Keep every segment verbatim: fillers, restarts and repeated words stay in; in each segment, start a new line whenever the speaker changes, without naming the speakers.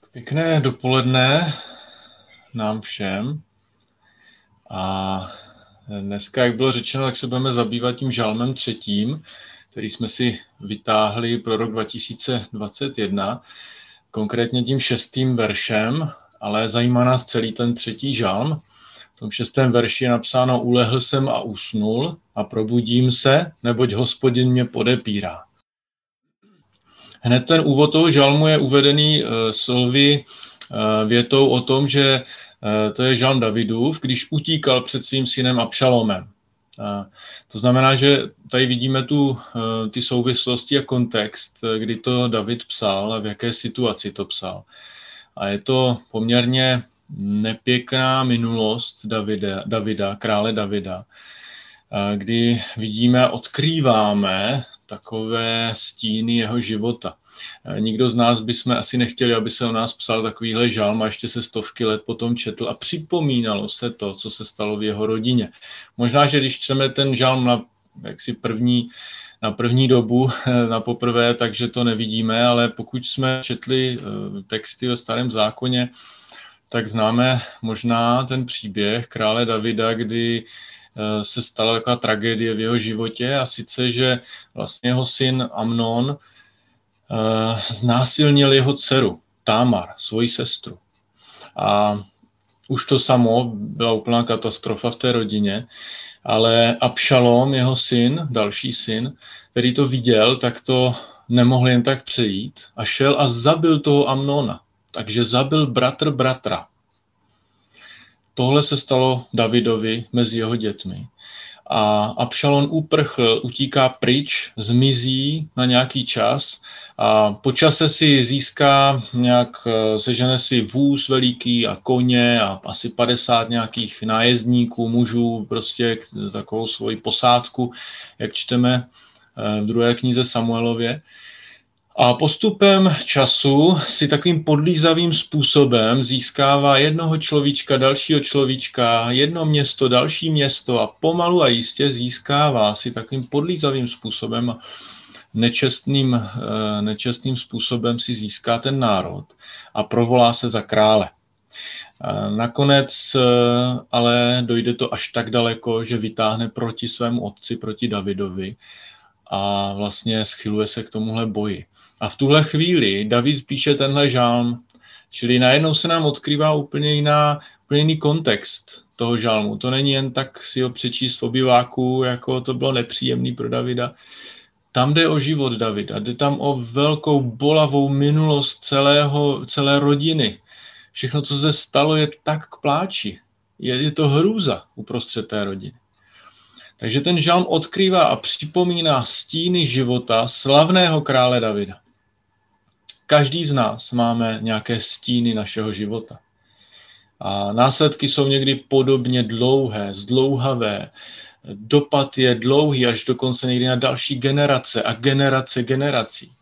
Pěkné dopoledne nám všem. A dneska, jak bylo řečeno, tak se budeme zabývat tím žalmem třetím, který jsme si vytáhli pro rok dva tisíce dvacet jedna, konkrétně tím šestým veršem, ale zajímá nás celý ten třetí žalm. V tom šestém verši je napsáno: Ulehl jsem a usnul a probudím se, neboť Hospodin mě podepírá. Hned ten úvod toho žalmu je uvedený uh, slovy uh, větou o tom, že uh, to je žalm Davidův, když utíkal před svým synem Abšalomem. Uh, to znamená, že tady vidíme tu, uh, ty souvislosti a kontext, kdy to David psal a v jaké situaci to psal. A je to poměrně nepěkná minulost Davida, Davida krále Davida, uh, kdy vidíme a odkrýváme takové stíny jeho života. Nikdo z nás bychom asi nechtěli, aby se o nás psal takovýhle žalm a ještě se stovky let potom četl a připomínalo se to, co se stalo v jeho rodině. Možná, že když čteme ten žalm na, jaksi první, na první dobu, na poprvé, takže to nevidíme, ale pokud jsme četli texty ve Starém zákoně, tak známe možná ten příběh krále Davida, kdy se stala taková tragédie v jeho životě, a sice, že vlastně jeho syn Amnon uh, znásilnil jeho dceru Támar, svoji sestru. A už to samo byla úplná katastrofa v té rodině, ale Abšalom, jeho syn, další syn, který to viděl, tak to nemohl jen tak přejít a šel a zabil toho Amnona. Takže zabil bratr bratra. Tohle se stalo Davidovi mezi jeho dětmi. A Abšalom uprchl, utíká pryč, zmizí na nějaký čas a po čase si získá nějak, sežene si vůz veliký a koně a asi padesát nějakých nájezdníků, mužů, prostě takovou svoji posádku, jak čteme v druhé knize Samuelově. A postupem času si takovým podlízavým způsobem získává jednoho človíčka, dalšího človíčka, jedno město, další město a pomalu a jistě získává si takovým podlízavým způsobem a nečestným, nečestným způsobem si získá ten národ a provolá se za krále. Nakonec ale dojde to až tak daleko, že vytáhne proti svému otci, proti Davidovi a vlastně schyluje se k tomuhle boji. A v tuhle chvíli David píše tenhle žalm, čili najednou se nám odkrývá úplně, jiná, úplně jiný kontext toho žalmu. To není jen tak si ho přečíst v obyváku, jako to bylo nepříjemný pro Davida. Tam jde o život Davida, jde tam o velkou bolavou minulost celého, celé rodiny. Všechno, co se stalo, je tak k pláči. Je, je to hrůza uprostřed té rodiny. Takže ten žalm odkrývá a připomíná stíny života slavného krále Davida. Každý z nás máme nějaké stíny našeho života. A následky jsou někdy podobně dlouhé, zdlouhavé. Dopad je dlouhý až dokonce někdy na další generace a generace generací.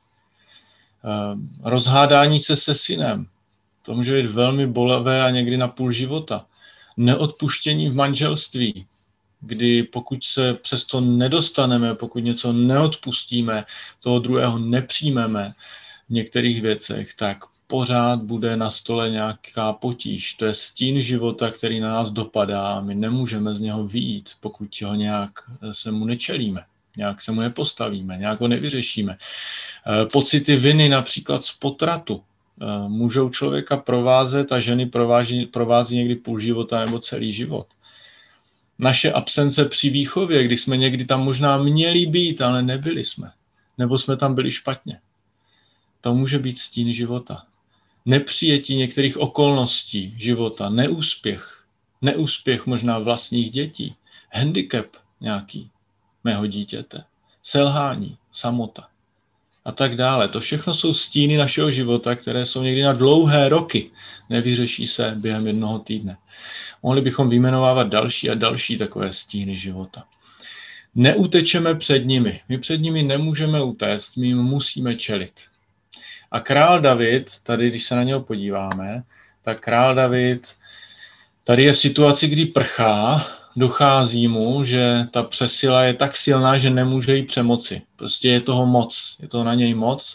Rozhádání se se synem. To může být velmi bolavé a někdy na půl života. Neodpuštění v manželství, kdy pokud se přesto nedostaneme, pokud něco neodpustíme, toho druhého nepřijmeme v některých věcech, tak pořád bude na stole nějaká potíž. To je stín života, který na nás dopadá a my nemůžeme z něho vyjít, pokud ho nějak se mu nečelíme, nějak se mu nepostavíme, nějak ho nevyřešíme. Pocity viny například z potratu můžou člověka provázet a ženy provází, provází někdy půl života nebo celý život. Naše absence při výchově, kdy jsme někdy tam možná měli být, ale nebyli jsme. Nebo jsme tam byli špatně. To může být stín života. Nepřijetí některých okolností života, neúspěch. Neúspěch možná vlastních dětí. Handicap nějaký mého dítěte. Selhání, samota a tak dále. To všechno jsou stíny našeho života, které jsou někdy na dlouhé roky. Nevyřeší se během jednoho týdne. Mohli bychom vyjmenovávat další a další takové stíny života. Neutečeme před nimi. My před nimi nemůžeme utéct, my jim musíme čelit. A král David, tady když se na něho podíváme, tak král David tady je v situaci, kdy prchá, dochází mu, že ta přesila je tak silná, že nemůže jí přemoci. Prostě je toho moc, je to na něj moc,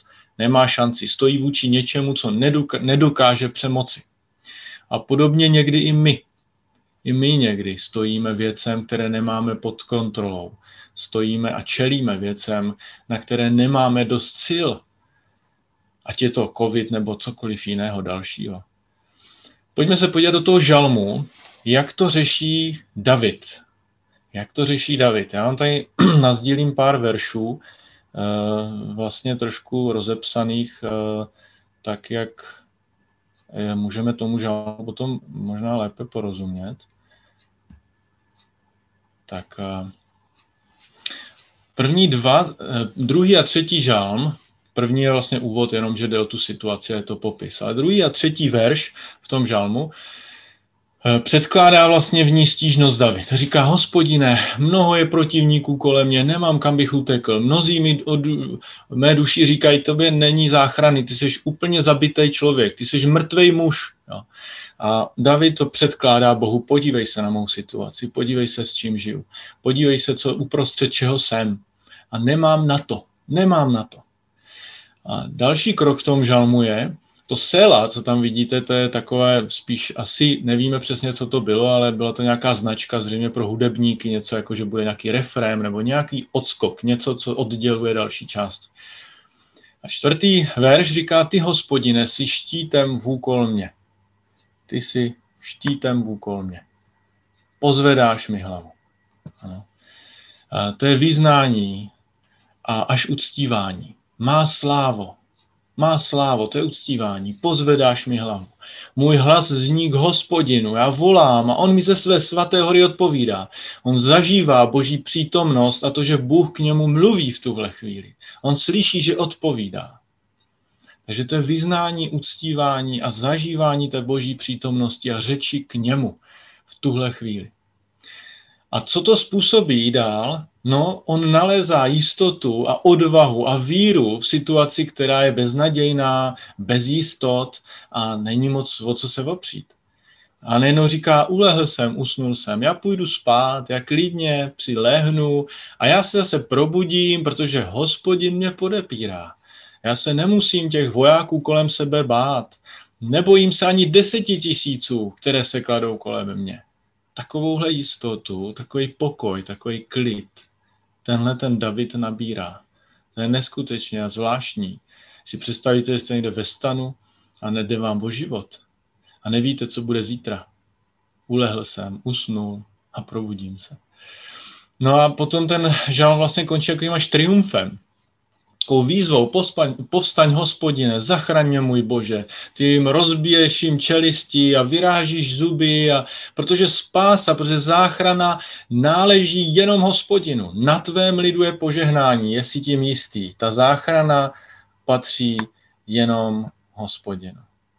nemá šanci, stojí vůči něčemu, co nedokáže přemoci. A podobně někdy i my. I my někdy stojíme věcem, které nemáme pod kontrolou. Stojíme a čelíme věcem, na které nemáme dost sil. Ať je to covid nebo cokoliv jiného dalšího. Pojďme se podívat do toho žalmu, jak to řeší David. Jak to řeší David? Já vám tady nasdílím pár veršů, vlastně trošku rozepsaných, tak jak můžeme tomu žalmu potom možná lépe porozumět. Tak první dva, druhý a třetí žalm, první je vlastně úvod, jenom že jde o tu situaci, je to popis. Ale druhý a třetí verš v tom žalmu předkládá vlastně v ní stížnost David. Říká, Hospodine, mnoho je protivníků kolem mě, nemám kam bych utekl. Mnozí mi od mé duši říkají, tobě není záchrany, ty jsi úplně zabitý člověk, ty jsi mrtvej muž. Jo. A David to předkládá Bohu, podívej se na mou situaci, podívej se, s čím žiju, podívej se, co uprostřed čeho jsem. A nemám na to, nemám na to. A další krok v tom žalmu je, to Sela, co tam vidíte, to je takové, spíš asi nevíme přesně, co to bylo, ale byla to nějaká značka zřejmě pro hudebníky, něco jako, že bude nějaký refrém nebo nějaký odskok, něco, co odděluje další část. A čtvrtý verš říká, ty, Hospodine, jsi štítem vůkol mě. Ty jsi štítem vůkol mě. Pozvedáš mi hlavu. Ano. A to je vyznání a až uctívání. Má slávo. Má slávo, to je uctívání. Pozvedáš mi hlavu. Můj hlas zní k Hospodinu. Já volám a on mi ze své svaté hory odpovídá. On zažívá Boží přítomnost a to, že Bůh k němu mluví v tuhle chvíli. On slyší, že odpovídá. Takže to je vyznání, uctívání a zažívání té Boží přítomnosti a řeči k němu v tuhle chvíli. A co to způsobí dál? No, on nalézá jistotu a odvahu a víru v situaci, která je beznadějná, bez jistot a není moc o co se opřít. A nejenom říká, ulehl jsem, usnul jsem, já půjdu spát, já klidně přilehnu a já se zase probudím, protože Hospodin mě podepírá. Já se nemusím těch vojáků kolem sebe bát. Nebojím se ani deseti tisíců, které se kladou kolem mě. Takovouhle jistotu, takový pokoj, takový klid, tenhle ten David nabírá. To je neskutečně a zvláštní. Si představíte, že jste někde ve stanu a nejde vám o život. A nevíte, co bude zítra. Ulehl jsem, usnul a probudím se. No a potom ten žalm vlastně končí takovým až triumfem. Takovou výzvou, povstaň, povstaň, Hospodine, zachraň mě, můj Bože. Ty jim rozbiješ jim čelisti a vyrážíš zuby, a, protože spása, protože záchrana náleží jenom Hospodinu. Na tvém lidu je požehnání, jestli tím jistý. Ta záchrana patří jenom Hospodinu.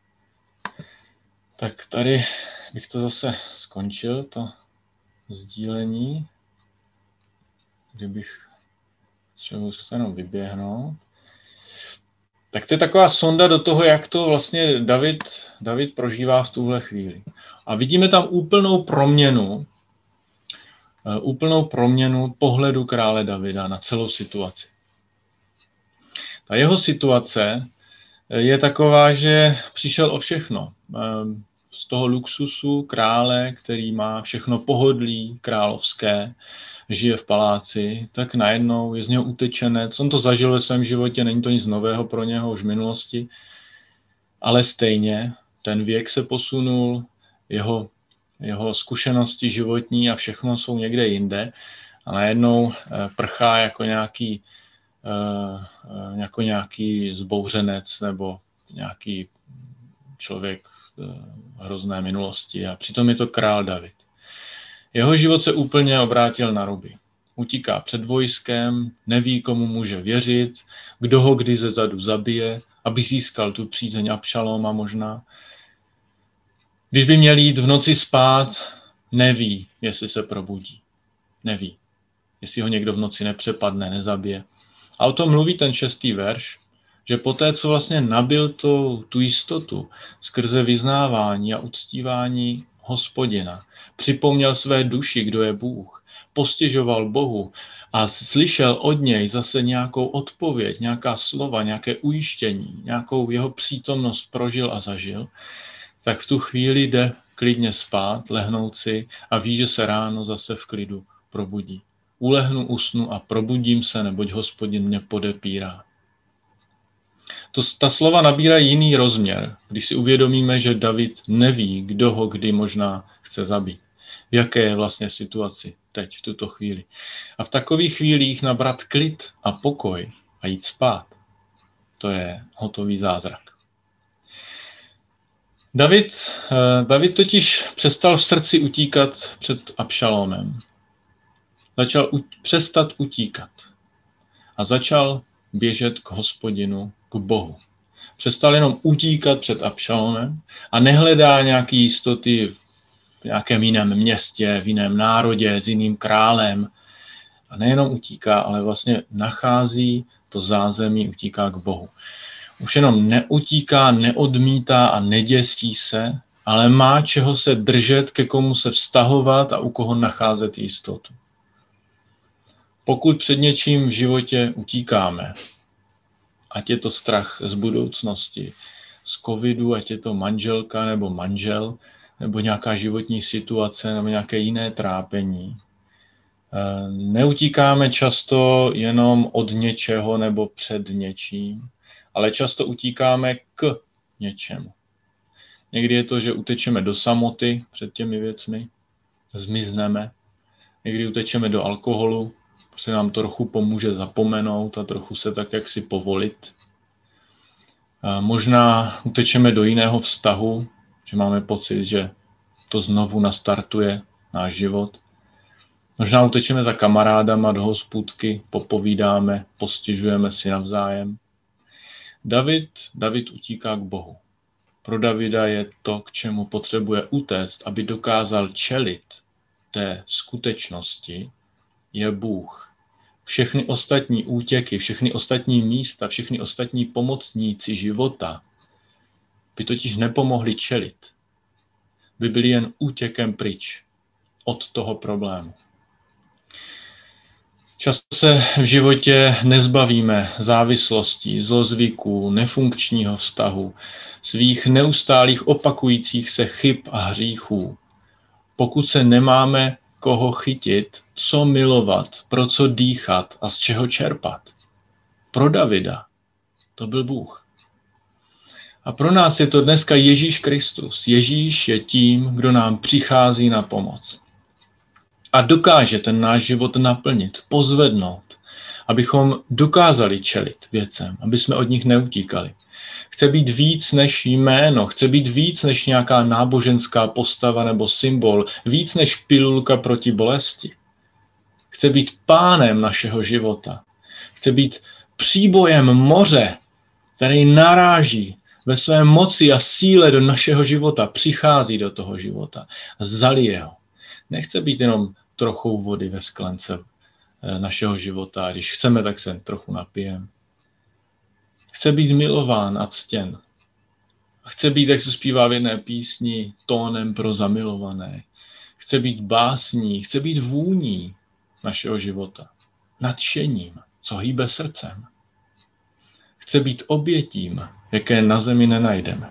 Tak tady bych to zase skončil, to sdílení, kdybych třeba to jenom vyběhnout. Tak to je taková sonda do toho, jak to vlastně David, David prožívá v tuhle chvíli. A vidíme tam úplnou proměnu, úplnou proměnu pohledu krále Davida na celou situaci. Ta jeho situace je taková, že přišel o všechno. Z toho luxusu krále, který má všechno pohodlí královské, žije v paláci, tak najednou je z něho utečenec. On to zažil ve svém životě, není to nic nového pro něho už v minulosti, ale stejně ten věk se posunul, jeho, jeho zkušenosti životní a všechno jsou někde jinde a najednou prchá jako nějaký, jako nějaký zbouřenec nebo nějaký člověk hrozné minulosti a přitom je to král David. Jeho život se úplně obrátil na ruby. Utíká před vojskem, neví, komu může věřit, kdo ho kdy ze zadu zabije, aby získal tu přízeň Abšaloma možná. Když by měl jít v noci spát, neví, jestli se probudí. Neví, jestli ho někdo v noci nepřepadne, nezabije. A o tom mluví ten šestý verš, že poté, co vlastně nabil to, tu jistotu skrze vyznávání a uctívání Hospodina, připomněl své duši, kdo je Bůh, postěžoval Bohu a slyšel od něj zase nějakou odpověď, nějaká slova, nějaké ujištění, nějakou jeho přítomnost prožil a zažil, tak v tu chvíli jde klidně spát, lehnout si a ví, že se ráno zase v klidu probudí. Ulehnu, usnu a probudím se, neboť Hospodin mě podepírá. To, ta slova nabírají jiný rozměr, když si uvědomíme, že David neví, kdo ho kdy možná chce zabít. V jaké je vlastně situaci teď, v tuto chvíli. A v takových chvílích nabrat klid a pokoj a jít spát, to je hotový zázrak. David, David totiž přestal v srdci utíkat před Abšalomem. Začal u, přestat utíkat a začal běžet k Hospodinu, k Bohu. Přestal jenom utíkat před Abšalomem a nehledá nějaké jistoty v nějakém jiném městě, v jiném národě, s jiným králem. A nejenom utíká, ale vlastně nachází to zázemí, utíká k Bohu. Už jenom neutíká, neodmítá a neděsí se, ale má čeho se držet, ke komu se vztahovat a u koho nacházet jistotu. Pokud před něčím v životě utíkáme, ať je to strach z budoucnosti, z covidu, ať je to manželka nebo manžel, nebo nějaká životní situace, nebo nějaké jiné trápení. Neutíkáme často jenom od něčeho nebo před něčím, ale často utíkáme k něčemu. Někdy je to, že utečeme do samoty před těmi věcmi, zmizneme. Někdy utečeme do alkoholu, se nám trochu pomůže zapomenout a trochu se tak jaksi povolit. A možná utečeme do jiného vztahu, že máme pocit, že to znovu nastartuje náš život. Možná utečeme za kamarádama do hospůdky, popovídáme, postěžujeme si navzájem. David, David utíká k Bohu. Pro Davida je to, k čemu potřebuje utéct, aby dokázal čelit té skutečnosti, je Bůh. Všechny ostatní útěky, všechny ostatní místa, všechny ostatní pomocníci života by totiž nepomohli čelit. By byli jen útěkem pryč od toho problému. Často se v životě nezbavíme závislostí, zlozvyků, nefunkčního vztahu, svých neustálých opakujících se chyb a hříchů. Pokud se nemáme koho chytit, co milovat, pro co dýchat a z čeho čerpat. Pro Davida to byl Bůh. A pro nás je to dneska Ježíš Kristus. Ježíš je tím, kdo nám přichází na pomoc. A dokáže ten náš život naplnit, pozvednout, abychom dokázali čelit věcem, aby jsme od nich neutíkali. Chce být víc než jméno, chce být víc než nějaká náboženská postava nebo symbol, víc než pilulka proti bolesti. Chce být pánem našeho života. Chce být příbojem moře, který naráží ve své moci a síle do našeho života, přichází do toho života a zalije ho. Nechce být jenom trochou vody ve sklence našeho života. Když chceme, tak se trochu napijeme. Chce být milován a ctěn. Chce být, jak se zpívá v jedné písni, tónem pro zamilované. Chce být básní, chce být vůní našeho života. Nadšením, co hýbe srdcem. Chce být obětím, jaké na zemi nenajdeme.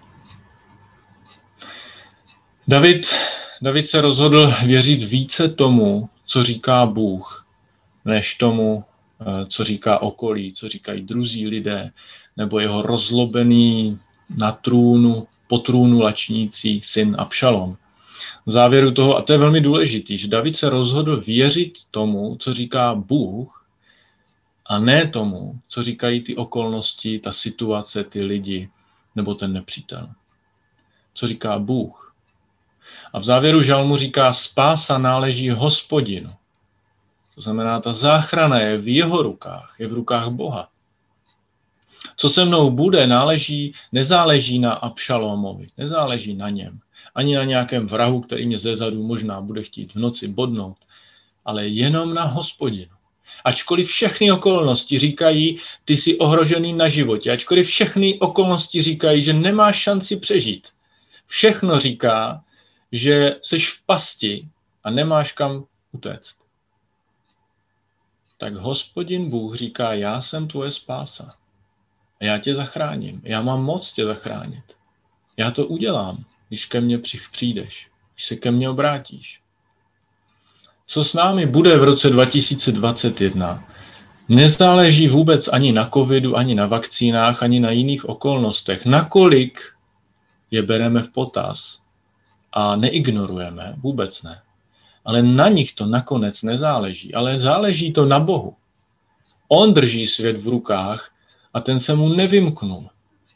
David, David se rozhodl věřit více tomu, co říká Bůh, než tomu, co říká okolí, co říkají druzí lidé, nebo jeho rozlobený na trůnu, po trůnu lačnící syn Abšalom. V závěru toho, a to je velmi důležitý, že David se rozhodl věřit tomu, co říká Bůh, a ne tomu, co říkají ty okolnosti, ta situace, ty lidi, nebo ten nepřítel. Co říká Bůh. A v závěru žalmu říká, spása náleží Hospodinu. To znamená, ta záchrana je v jeho rukách, je v rukách Boha. Co se mnou bude, náleží, nezáleží na Abšalomovi, nezáleží na něm. Ani na nějakém vrahu, který mě zezadu možná bude chtít v noci bodnout, ale jenom na Hospodinu. Ačkoliv všechny okolnosti říkají, ty jsi ohrožený na životě, ačkoliv všechny okolnosti říkají, že nemáš šanci přežít. Všechno říká, že jsi v pasti a nemáš kam utéct. tak Hospodin Bůh říká, já jsem tvoje spása. A já tě zachráním. Já mám moc tě zachránit. Já to udělám, když ke mně přijdeš, když se ke mně obrátíš. Co s námi bude v roce dva tisíce dvacet jedna, nezáleží vůbec ani na covidu, ani na vakcínách, ani na jiných okolnostech. Nakolik je bereme v potaz a neignorujeme, vůbec ne. Ale na nich to nakonec nezáleží, ale záleží to na Bohu. On drží svět v rukách a ten se mu nevymknul.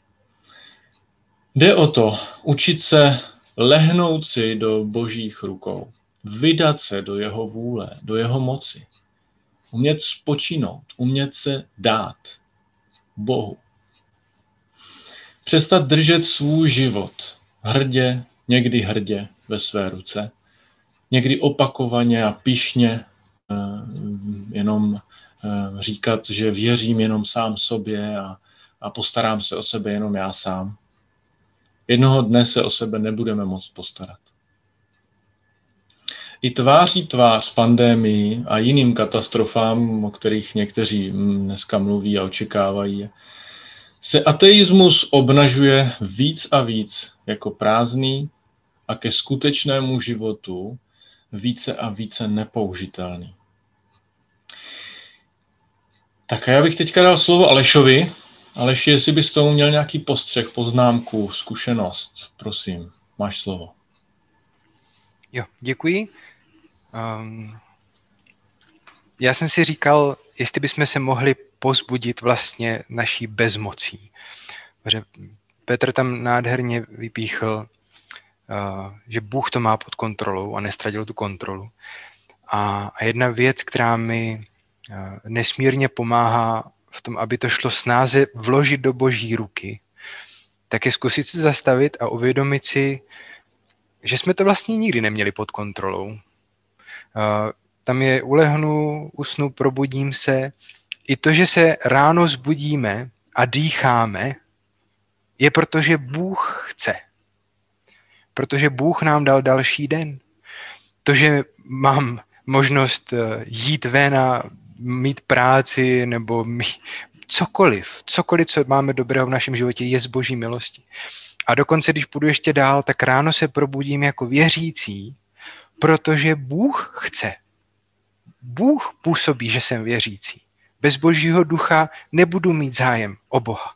Jde o to, učit se lehnout si do Božích rukou, vydat se do jeho vůle, do jeho moci, umět spočinout, umět se dát Bohu. Přestat držet svůj život hrdě, někdy hrdě ve své ruce, někdy opakovaně a pyšně jenom říkat, že věřím jenom sám sobě a, a postarám se o sebe jenom já sám. Jednoho dne se o sebe nebudeme moct postarat. I tváří tvář pandemii a jiným katastrofám, o kterých někteří dneska mluví a očekávají, se ateismus obnažuje víc a víc jako prázdný a ke skutečnému životu více a více nepoužitelný. Tak já bych teďka dal slovo Alešovi. Aleši, jestli bys tomu měl nějaký postřeh, poznámku, zkušenost, prosím, máš slovo.
Jo, děkuji. Um, já jsem si říkal, jestli bychom se mohli povzbudit vlastně naší bezmocí. Protože Petr tam nádherně vypíchl, uh, že Bůh to má pod kontrolou a neztratil tu kontrolu. A, a jedna věc, která mi uh, nesmírně pomáhá v tom, aby to šlo snáze vložit do Boží ruky, tak je zkusit se zastavit a uvědomit si, že jsme to vlastně nikdy neměli pod kontrolou. Uh, tam je ulehnu, usnu, probudím se. I to, že se ráno zbudíme a dýcháme, je proto, že Bůh chce. Protože Bůh nám dal další den. To, že mám možnost jít ven a mít práci nebo mít cokoliv, cokoliv, co máme dobrého v našem životě, je z Boží milosti. A dokonce, když půjdu ještě dál, tak ráno se probudím jako věřící, protože Bůh chce. Bůh působí, že jsem věřící. Bez Božího ducha nebudu mít zájem o Boha.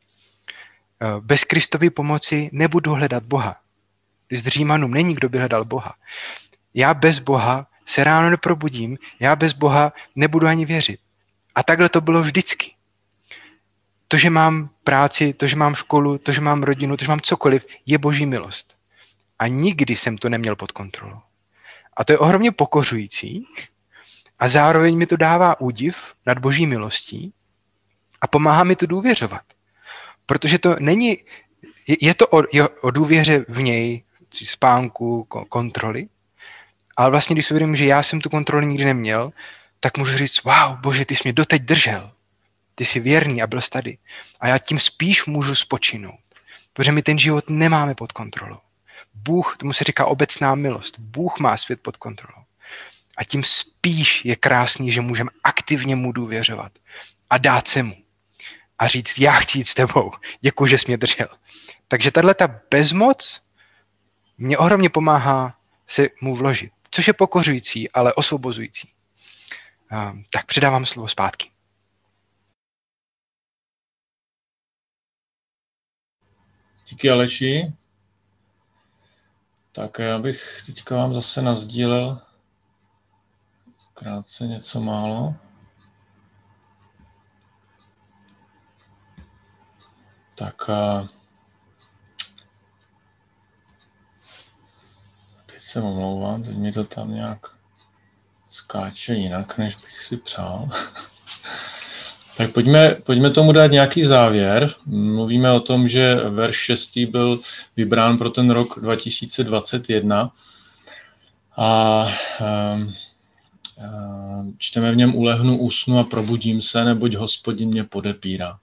Bez Kristovy pomoci nebudu hledat Boha. Z Římanům není, kdo by hledal Boha. Já bez Boha se ráno neprobudím, já bez Boha nebudu ani věřit. A takhle to bylo vždycky. To, že mám práci, to, že mám školu, to, že mám rodinu, to, že mám cokoliv, je Boží milost. A nikdy jsem to neměl pod kontrolou. A to je ohromně pokořující a zároveň mi to dává údiv nad Boží milostí a pomáhá mi to důvěřovat. Protože to není, je to o, je o důvěře v něj, spánku, kontroly, ale vlastně, když si uvědomím, že já jsem tu kontrolu nikdy neměl, tak můžu říct, wow, Bože, ty jsi mě doteď držel. Ty jsi věrný a byl jsi tady. A já tím spíš můžu spočinout, protože my ten život nemáme pod kontrolou. Bůh, tomu se říká obecná milost. Bůh má svět pod kontrolou. A tím spíš je krásný, že můžeme aktivně mu důvěřovat a dát se mu. A říct, já chci jít s tebou. Děkuji, že jsi mě držel. Takže tato bezmoc mě ohromně pomáhá se mu vložit. Což je pokořující, ale osvobozující. Tak předávám slovo zpátky.
Díky, Aleši. Tak já bych teďka vám zase nasdílel krátce něco málo. Tak a teď se omlouvám, teď mi to tam nějak skáče jinak, než bych si přál. Tak pojďme, pojďme tomu dát nějaký závěr. Mluvíme o tom, že verš šestý byl vybrán pro ten rok dva tisíce dvacet jedna a, a, a čteme v něm ulehnu, usnu a probudím se, neboť Hospodin mě podepírá.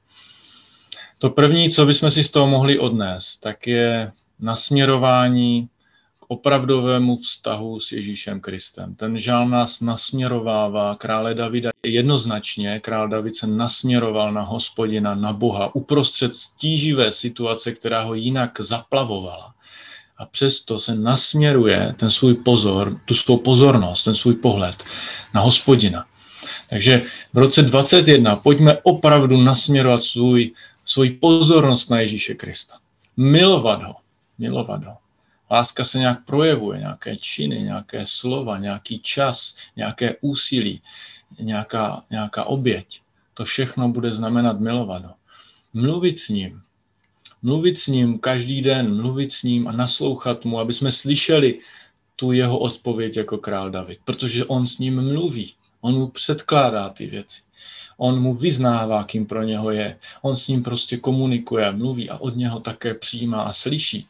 To první, co bychom si z toho mohli odnést, tak je nasměrování k opravdovému vztahu s Ježíšem Kristem. Ten žálm nás nasměrovává krále Davida jednoznačně. Král David se nasměroval na Hospodina, na Boha, uprostřed tíživé situace, která ho jinak zaplavovala. A přesto se nasměruje ten svůj pozor, tu svou pozornost, ten svůj pohled na Hospodina. Takže v roce dvacet jedna pojďme opravdu nasměrovat svůj, svůj pozornost na Ježíše Krista. Milovat ho, milovat ho. Láska se nějak projevuje, nějaké činy, nějaké slova, nějaký čas, nějaké úsilí, nějaká, nějaká oběť. To všechno bude znamenat milovat ho. Mluvit s ním. Mluvit s ním každý den, mluvit s ním a naslouchat mu, aby jsme slyšeli tu jeho odpověď jako král David. Protože on s ním mluví. On mu předkládá ty věci. On mu vyznává, kým pro něho je. On s ním prostě komunikuje, mluví a od něho také přijímá a slyší.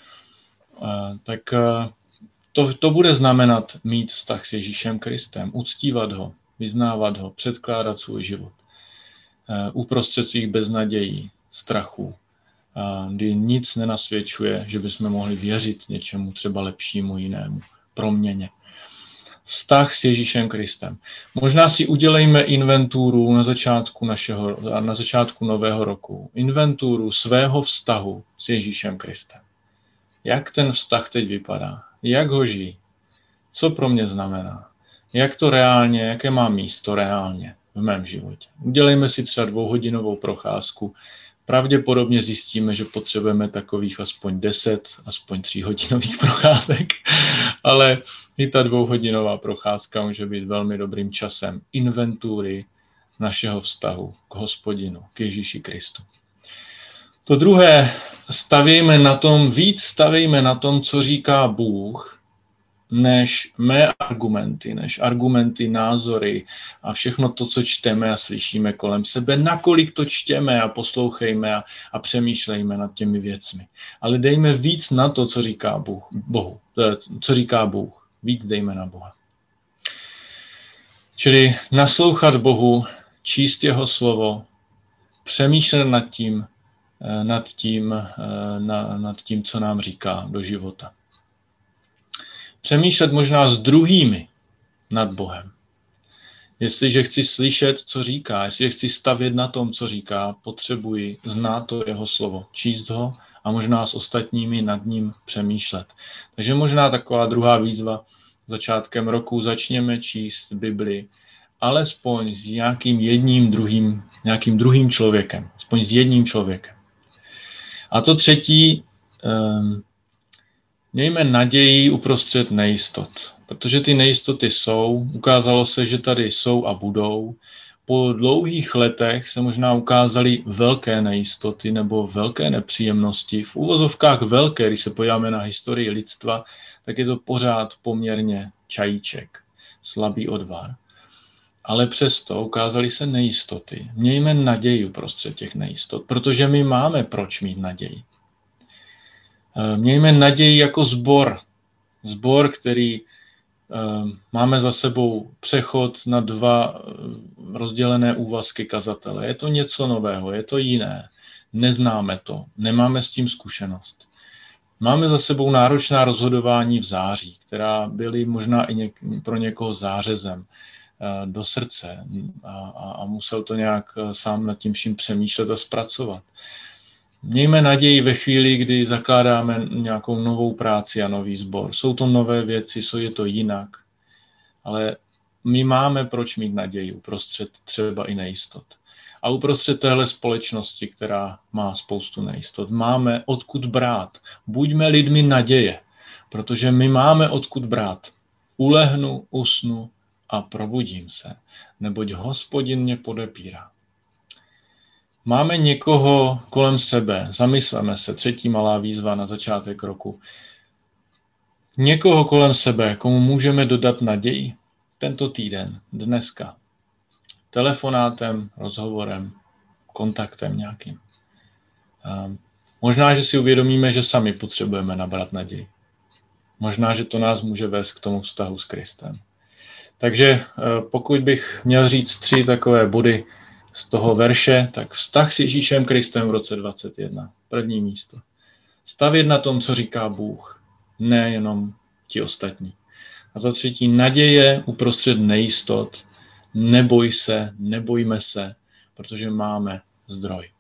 Uh, tak uh, to, to bude znamenat mít vztah s Ježíšem Kristem, uctívat ho, vyznávat ho, předkládat svůj život. Uh, uprostřed svých beznadějí, strachů, uh, kdy nic nenasvědčuje, že bychom mohli věřit něčemu třeba lepšímu, jinému, proměně. Vztah s Ježíšem Kristem. Možná si udělejme inventuru na začátku našeho, na začátku nového roku. Inventuru svého vztahu s Ježíšem Kristem. Jak ten vztah teď vypadá? Jak ho žijí? Co pro mě znamená? Jak to reálně, jaké má místo reálně v mém životě? Udělejme si třeba dvouhodinovou procházku. Pravděpodobně zjistíme, že potřebujeme takových aspoň deset, aspoň tříhodinových procházek, ale i ta dvouhodinová procházka může být velmi dobrým časem inventury našeho vztahu k Hospodinu, k Ježíši Kristu. To druhé, stavějme na tom, víc stavějme na tom, co říká Bůh, než mé argumenty, než argumenty, názory a všechno to, co čteme a slyšíme kolem sebe, nakolik to čteme a poslouchejme a, a přemýšlejme nad těmi věcmi. Ale dejme víc na to, co říká Bůh, Bohu, co říká Bůh. Víc dejme na Boha. Čili naslouchat Bohu, číst jeho slovo, přemýšlet nad tím, nad tím, na, nad tím, co nám říká do života. Přemýšlet možná s druhými nad Bohem. Jestliže chci slyšet, co říká, jestliže chci stavět na tom, co říká, potřebuji znát to jeho slovo, číst ho a možná s ostatními nad ním přemýšlet. Takže možná taková druhá výzva začátkem roku začněme číst Bibli, alespoň s nějakým jedním druhým, nějakým druhým člověkem, aspoň s jedním člověkem. A to třetí, um, mějme naději uprostřed nejistot, protože ty nejistoty jsou, ukázalo se, že tady jsou a budou. Po dlouhých letech se možná ukázaly velké nejistoty nebo velké nepříjemnosti. V uvozovkách velké, když se podíváme na historii lidstva, tak je to pořád poměrně čajíček, slabý odvar. Ale přesto ukázaly se nejistoty. Mějme naději uprostřed těch nejistot, protože my máme proč mít naději. Mějme naději jako sbor. Sbor, který máme za sebou přechod na dva rozdělené úvazky kazatele. Je to něco nového, je to jiné. Neznáme to, nemáme s tím zkušenost. Máme za sebou náročná rozhodování v září, která byly možná i něk- pro někoho zářezem do srdce a, a, a musel to nějak sám nad tím vším přemýšlet a zpracovat. Mějme naději ve chvíli, kdy zakládáme nějakou novou práci a nový sbor. Jsou to nové věci, jsou je to jinak, ale my máme proč mít naději uprostřed třeba i nejistot. A uprostřed téhle společnosti, která má spoustu nejistot, máme odkud brát. Buďme lidmi naděje, protože my máme odkud brát. Ulehnu, usnu a probudím se, neboť Hospodin mě podepírá. Máme někoho kolem sebe, zamysleme se, třetí malá výzva na začátek roku. Někoho kolem sebe, komu můžeme dodat naději tento týden, dneska. Telefonátem, rozhovorem, kontaktem nějakým. Možná, že si uvědomíme, že sami potřebujeme nabrat naději. Možná, že to nás může vést k tomu vztahu s Kristem. Takže pokud bych měl říct tři takové body z toho verše, tak vztah s Ježíšem Kristem v roce dvacet jedna. První místo. Stavět na tom, co říká Bůh. nejenom ti ostatní. A za třetí, naděje uprostřed nejistot. Neboj se, nebojme se, protože máme zdroj.